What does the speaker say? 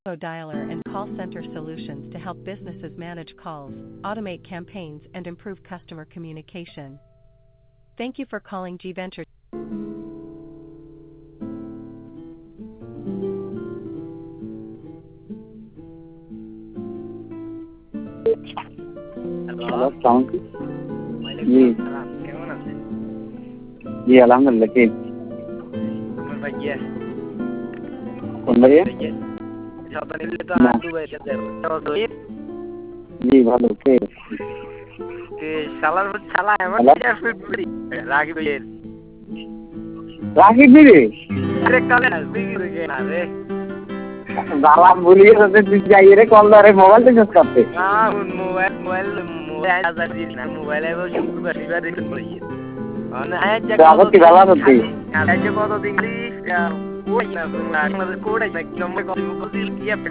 dialer and call center solutions to help businesses manage calls, automate campaigns, and improve customer communication. Thank you for calling G Venture. Hello, hello, আসসালামু আলাইকুম। ওয়ালাইকুম জি, আসসালাম। কেমন আছেন? জি আলহামদুলিল্লাহ। কে? আমার ভাইয়া, কোন ভাইয়া? ভাইয়া, সকালে নিলে তো না, দুবাইতে যাবো। জি ভালো। কে? শালা এমন হ্যালো, ক্লিয়ার ফিট করি রাগি ভাইয়ের রাকিব দিদি আরে কালে আসবি কি রে না রে জ্বালা ভুলিয়ে যাতে তুই যাই রে কল ধরে মোবাইল থেকে করতে। না মোবাইল হাজার দিন না মোবাইল এবার শুক্রবার শনিবার রিটার্ন করি মানে আজ যা আবার কি ভালো সত্যি? আজ কত ইংলিশ কোড না কোড আছে নম্বর কত কি